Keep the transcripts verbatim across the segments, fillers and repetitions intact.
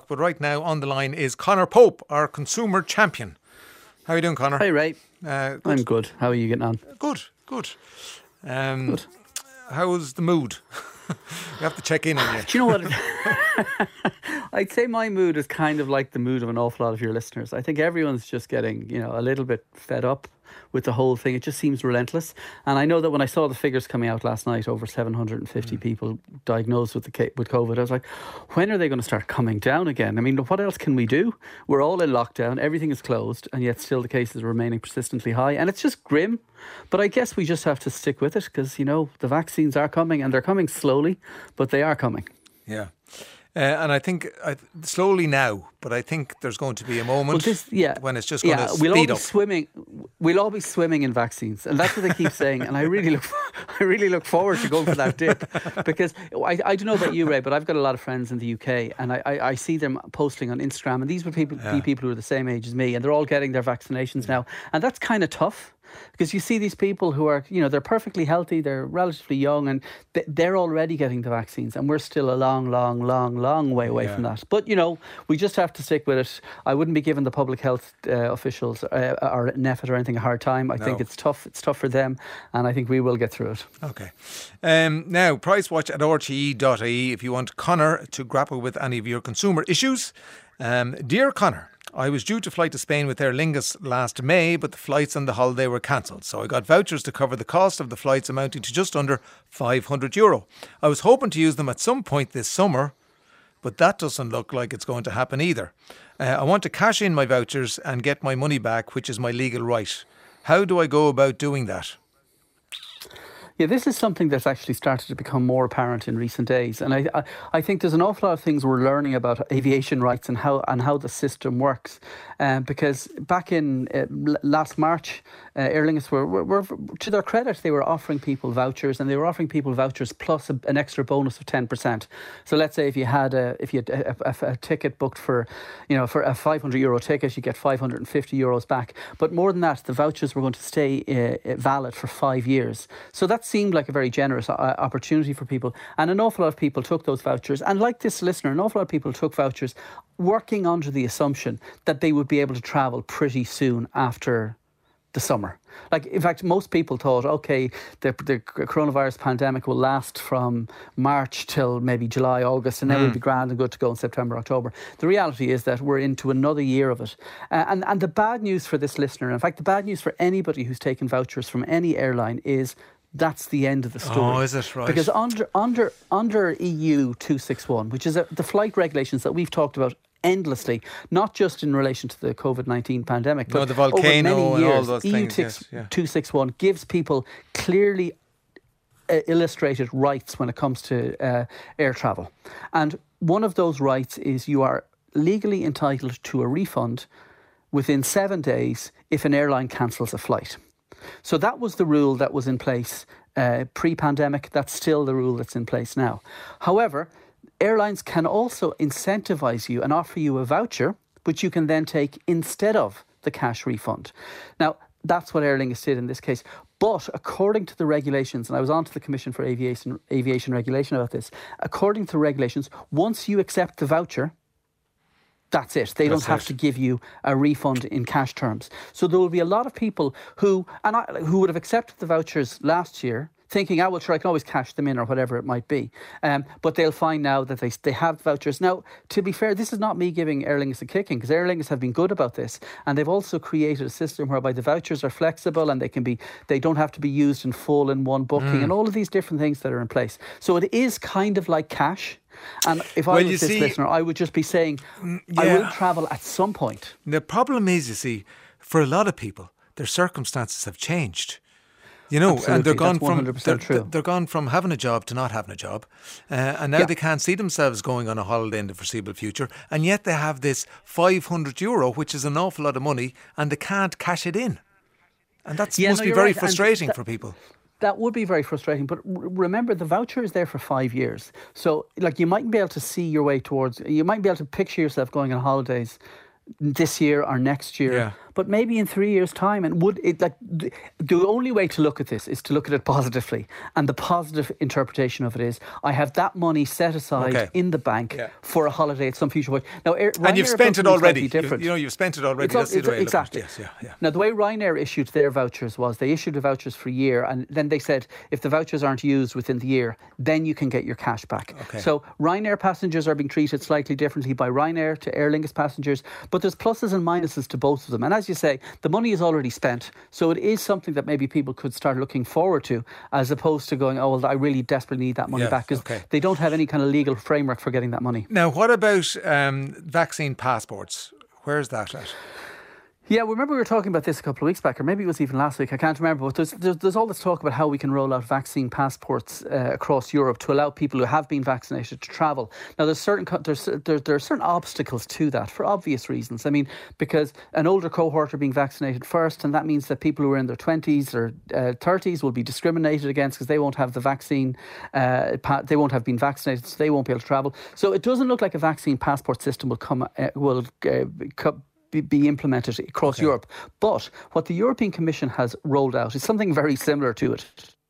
o'clock. But right now on the line is Conor Pope, our consumer champion. How are you doing, Conor? Hi, Ray. Uh, I'm good. How are you getting on? Good, good. Um, Good. How's the mood? We have to check in on you. Do you know what? I'd say my mood is kind of like the mood of an awful lot of your listeners. I think everyone's just getting, you know, a little bit fed up with the whole thing. It just seems relentless. And I know that when I saw the figures coming out last night, over seven hundred fifty mm. people diagnosed with the with COVID, I was like, when are they going to start coming down again? I mean, what else can we do? We're all in lockdown, everything is closed, and yet still the cases are remaining persistently high. And it's just grim. But I guess we just have to stick with it because, you know, the vaccines are coming and they're coming slowly, but they are coming. Yeah. Uh, and I think uh, slowly now, but I think there's going to be a moment well, this, yeah, when it's just going yeah, to we'll speed all up. Be swimming, we'll all be swimming in vaccines, and that's what they keep saying. And I really look, I really look forward to going for that dip because I, I don't know about you, Ray, but I've got a lot of friends in the U K, and I, I, I see them posting on Instagram, and these were people, yeah. people who are the same age as me, and they're all getting their vaccinations yeah. now, and that's kind of tough. Because you see these people who are, you know, they're perfectly healthy, they're relatively young, and they're already getting the vaccines, and we're still a long, long, long, long way away yeah. from that. But, you know, we just have to stick with it. I wouldn't be giving the public health uh, officials uh, or N E F I T or anything a hard time. I no. think it's tough. It's tough for them, and I think we will get through it. Okay. Um, now, price watch at r t e dot I E if you want Conor to grapple with any of your consumer issues. Um, Dear Conor, I was due to fly to Spain with Aer Lingus last May, but the flights and the holiday were cancelled. So I got vouchers to cover the cost of the flights amounting to just under five hundred euro. I was hoping to use them at some point this summer, but that doesn't look like it's going to happen either. Uh, I want to cash in my vouchers and get my money back, which is my legal right. How do I go about doing that? Yeah, this is something that's actually started to become more apparent in recent days. And I, I, I think there's an awful lot of things we're learning about aviation rights and how and how the system works. Um, because back in uh, last March, uh, Aer Lingus were, were, were, to their credit, they were offering people vouchers, and they were offering people vouchers plus a, an extra bonus of ten percent. So let's say if you had a if you had a, a, a ticket booked for, you know, for a five hundred euro ticket, you get five hundred fifty euros back. But more than that, the vouchers were going to stay uh, valid for five years. So that's seemed like a very generous uh, opportunity for people, and an awful lot of people took those vouchers, and like this listener, an awful lot of people took vouchers working under the assumption that they would be able to travel pretty soon after the summer. Like, in fact, most people thought, okay, the, the coronavirus pandemic will last from March till maybe July, August, and then mm. we'll be grand and good to go in September, October. The reality is that we're into another year of it. Uh, and, and the bad news for this listener, in fact, the bad news for anybody who's taken vouchers from any airline is that's the end of the story. Oh, is it right? Because under under under E U two sixty-one, which is a, the flight regulations that we've talked about endlessly, not just in relation to the COVID nineteen pandemic, but no, the volcano over many and years, all those E U things. Yes, yeah. two sixty-one gives people clearly uh, illustrated rights when it comes to uh, air travel. And one of those rights is you are legally entitled to a refund within seven days if an airline cancels a flight. So that was the rule that was in place uh, pre-pandemic. That's still the rule that's in place now. However, airlines can also incentivise you and offer you a voucher, which you can then take instead of the cash refund. Now, that's what Aer Lingus did in this case. But according to the regulations, and I was on to the Commission for Aviation, Aviation Regulation about this, according to the regulations, once you accept the voucher, that's it. They That's don't have it. to give you a refund in cash terms. So there will be a lot of people who and I, who would have accepted the vouchers last year, thinking, "I will sure I can always cash them in," or whatever it might be. Um, but they'll find now that they they have vouchers. Now, to be fair, this is not me giving Aer Lingus a kicking, because Aer Lingus have been good about this, and they've also created a system whereby the vouchers are flexible and they can be they don't have to be used in full in one booking, mm. and all of these different things that are in place. So it is kind of like cash. And if well, I was this see, listener, I would just be saying, yeah. I will travel at some point. The problem is, you see, for a lot of people, their circumstances have changed. You know, Absolutely. and they're gone That's one hundred percent from they're, true. they're gone from having a job to not having a job, uh, and now yeah. they can't see themselves going on a holiday in the foreseeable future, and yet they have this five hundred euro, which is an awful lot of money, and they can't cash it in, and that yeah, must no, be very right. frustrating that, for people. That would be very frustrating, but remember, the voucher is there for five years. So, like, you mightn't be able to see your way towards, you might be able to picture yourself going on holidays this year or next year. Yeah. but maybe in three years' time. And would it like the, the only way to look at this is to look at it positively. And the positive interpretation of it is, I have that money set aside okay. in the bank yeah. for a holiday at some future point. Now, Air, and Ryanair you've spent it already. You, you know, you've spent it already. It's, That's it's, the way exactly. Yes, yeah, yeah. Now, the way Ryanair issued their vouchers was they issued the vouchers for a year, and then they said if the vouchers aren't used within the year, then you can get your cash back. Okay. So Ryanair passengers are being treated slightly differently by Ryanair to Aer Lingus passengers, but there's pluses and minuses to both of them. And as you say, the money is already spent, so it is something that maybe people could start looking forward to, as opposed to going, oh, well, I really desperately need that money yes, back, because okay. they don't have any kind of legal framework for getting that money. Now, what about um, vaccine passports? Where's that at? Yeah, remember we were talking about this a couple of weeks back, or maybe it was even last week, I can't remember, but there's there's, there's all this talk about how we can roll out vaccine passports uh, across Europe to allow people who have been vaccinated to travel. Now, there's certain there's there, there are certain obstacles to that for obvious reasons. I mean, because an older cohort are being vaccinated first, and that means that people who are in their twenties or uh, thirties will be discriminated against because they won't have the vaccine, uh, pa- they won't have been vaccinated, so they won't be able to travel. So it doesn't look like a vaccine passport system will come uh, will uh, come. be implemented across okay. Europe. But what the European Commission has rolled out is something very similar to it.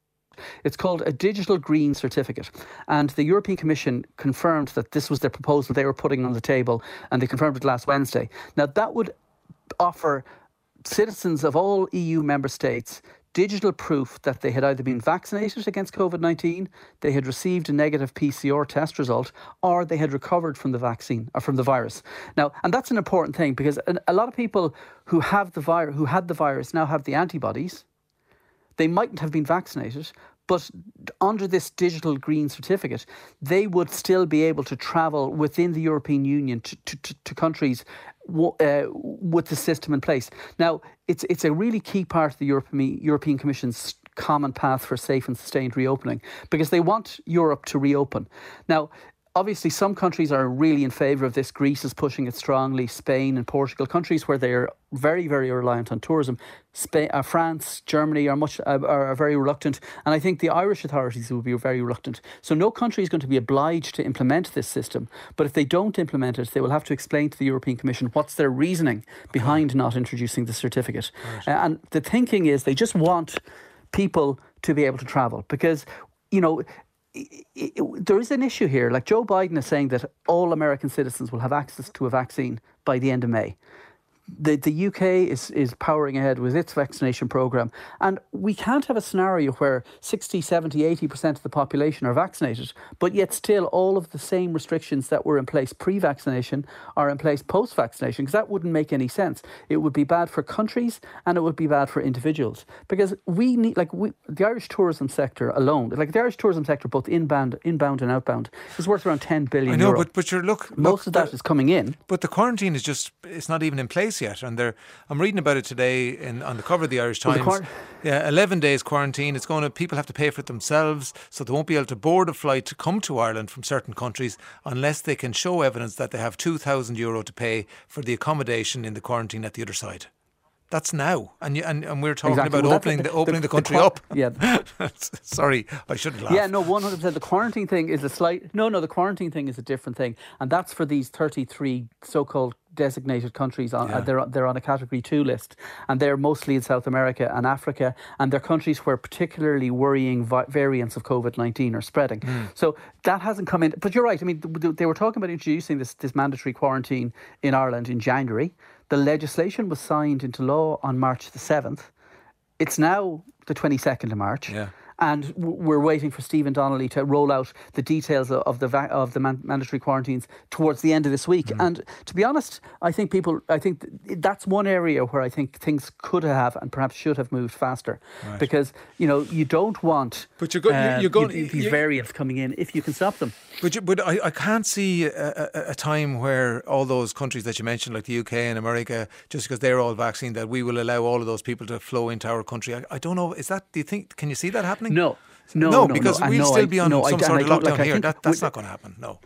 It's called a digital green certificate. And the European Commission confirmed that this was their proposal they were putting on the table, and they confirmed it last Wednesday. Now, that would offer citizens of all E U member states digital proof that they had either been vaccinated against COVID nineteen, they had received a negative P C R test result, or they had recovered from the vaccine or from the virus. Now, and that's an important thing, because a lot of people who have the virus, who had the virus, now have the antibodies. They mightn't have been vaccinated, but under this digital green certificate, they would still be able to travel within the European Union to, to, to countries uh, with the system in place. Now, it's it's a really key part of the European, European Commission's common path for safe and sustained reopening, because they want Europe to reopen. Now, obviously, some countries are really in favour of this. Greece is pushing it strongly. Spain and Portugal, countries where they're very, very reliant on tourism. Spain, uh, France, Germany are much uh, are, are very reluctant, and I think the Irish authorities will be very reluctant. So no country is going to be obliged to implement this system. But if they don't implement it, they will have to explain to the European Commission what's their reasoning behind not introducing the certificate. Right. Uh, and the thinking is they just want people to be able to travel, because, you know, It, it, there is an issue here. Like, Joe Biden is saying that all American citizens will have access to a vaccine by the end of May. The the U K is, is powering ahead with its vaccination programme. And we can't have a scenario where sixty, seventy, eighty percent of the population are vaccinated, but yet still all of the same restrictions that were in place pre-vaccination are in place post-vaccination, because that wouldn't make any sense. It would be bad for countries, and it would be bad for individuals. Because we need, like, we, the Irish tourism sector alone, like the Irish tourism sector, both inbound, inbound and outbound, is worth around ten billion I know, euro. but, but you're, look... Most look, of that the, is coming in. But the quarantine is just, it's not even in place yet, and they're, I'm reading about it today in on the cover of the Irish Times. Well, the quar- yeah, eleven days quarantine. It's going to, people have to pay for it themselves, so they won't be able to board a flight to come to Ireland from certain countries unless they can show evidence that they have two thousand euro to pay for the accommodation in the quarantine at the other side. That's now, and you, and, and we're talking exactly. about well, opening the, the opening the, the country the quar- up. Yeah. Sorry, I shouldn't laugh. Yeah, no, one hundred percent. The quarantine thing is a slight... No, no, the quarantine thing is a different thing. And that's for these thirty-three so-called designated countries. On, yeah. uh, they're, they're on a category two list. And they're mostly in South America and Africa. And they're countries where particularly worrying vi- variants of COVID nineteen are spreading. Mm. So that hasn't come in. But you're right. I mean, they were talking about introducing this, this mandatory quarantine in Ireland in January. The legislation was signed into law on March the seventh. It's now the twenty-second of March. Yeah. And we're waiting for Stephen Donnelly to roll out the details of the va- of the man- mandatory quarantines towards the end of this week. Mm. And to be honest, I think people, I think that's one area where I think things could have and perhaps should have moved faster, right. Because, you know, you don't want but you're, go- uh, you're going, these you're, variants coming in if you can stop them. But you, but I, I can't see a, a, a time where all those countries that you mentioned, like the U K and America, just because they're all vaccinated, that we will allow all of those people to flow into our country. I, I don't know. Is that? Do you think? Can you see that happening? No, no, no, no because no, we'll no, still I, be on no, some I, sort of I lockdown like, here. That, that's not going to happen. No.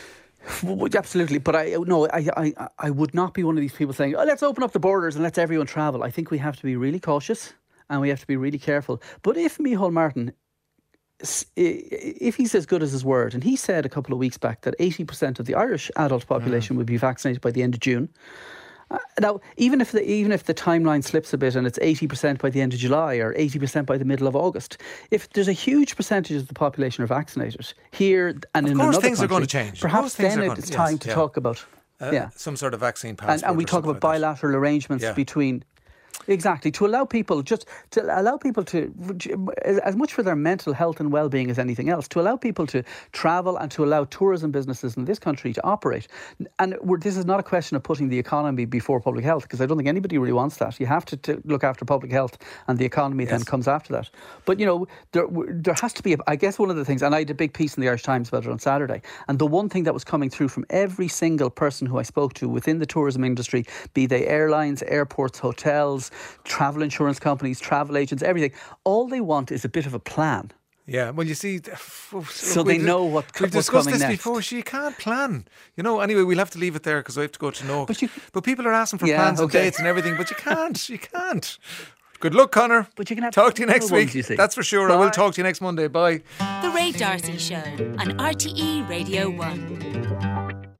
Well, absolutely, but I no, I, I I would not be one of these people saying, "Oh, let's open up the borders and let's everyone travel." I think we have to be really cautious and we have to be really careful. But if Micheál Martin, if he's as good as his word, and he said a couple of weeks back that eighty percent of the Irish adult population mm. would be vaccinated by the end of June, Uh, now, even if the even if the timeline slips a bit and it's eighty percent by the end of July or eighty percent by the middle of August, if there's a huge percentage of the population are vaccinated here and of in course another things country, are going to change. Perhaps then going, it's yes, time to yeah. talk about uh, yeah. some sort of vaccine passport. And, and we talk about like bilateral that. arrangements yeah. between. Exactly, to allow people just to allow people to, as much for their mental health and well-being as anything else, to allow people to travel and to allow tourism businesses in this country to operate. And we're, this is not a question of putting the economy before public health, because I don't think anybody really wants that. You have to, to look after public health, and the economy yes. then comes after that. But you know, there there has to be, a, I guess, one of the things, and I had a big piece in the Irish Times about it on Saturday, and the one thing that was coming through from every single person who I spoke to within the tourism industry, be they airlines, airports, hotels, travel insurance companies, travel agents, everything. All they want is a bit of a plan. Yeah, well, you see, so they know what we've what's discussed coming this next. before. So you can't plan, you know. Anyway, we'll have to leave it there because I have to go to Knock. But, you, but people are asking for yeah, plans okay. and dates and everything. But you can't, you can't. Good luck, Connor. But you can have talk to you next ones, week. You That's for sure. Bye. I will talk to you next Monday. Bye. The Ray D'Arcy Show on R T E Radio one.